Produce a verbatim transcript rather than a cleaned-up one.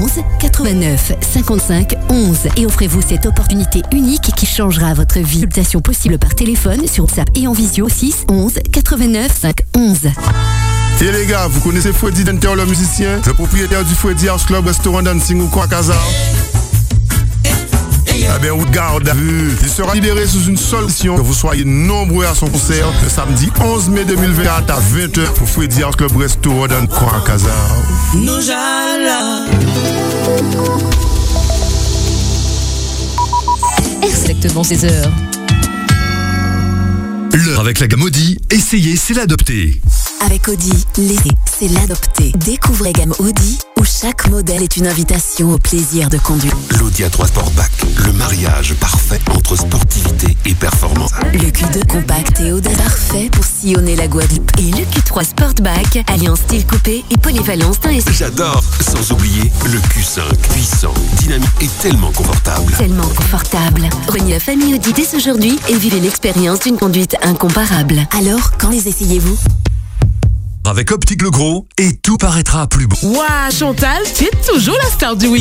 onze quatre-vingt-neuf cinquante-cinq onze et offrez-vous cette opportunité unique qui changera votre vie. Consultation possible par téléphone, sur WhatsApp et en visio six onze quatre-vingt-neuf cinq onze. Et les gars, vous connaissez Freddy Denter, le musicien, le propriétaire du Freddy House Club, restaurant dancing ou quoi, Casa? Eh bien, garde à vue. Il sera libéré sous une solution que vous soyez nombreux à son concert le samedi onze mai deux mille vingt-quatre à vingt heures pour Freddy House Club Restaurant dans quoi, Casa? Exactement seize heures. L'heure avec la gamme Audi, essayer c'est l'adopter. Avec Audi, l'essai, c'est l'adopter. Découvrez gamme Audi, où chaque modèle est une invitation au plaisir de conduire. L'Audi A trois Sportback, le mariage parfait entre sportivité et performance. Le Q deux compact et audace, parfait pour sillonner la Guadeloupe. Et le Q trois Sportback, alliance style coupé et polyvalence d'un S U V. J'adore, sans oublier le Q cinq, puissant, dynamique et tellement confortable. Tellement confortable. Rejoignez la famille Audi dès aujourd'hui et vivez l'expérience d'une conduite incomparable. Alors, quand les essayez-vous? Avec Optique Le Gros, et tout paraîtra plus beau. Ouah, Chantal, tu es toujours la star du week-end.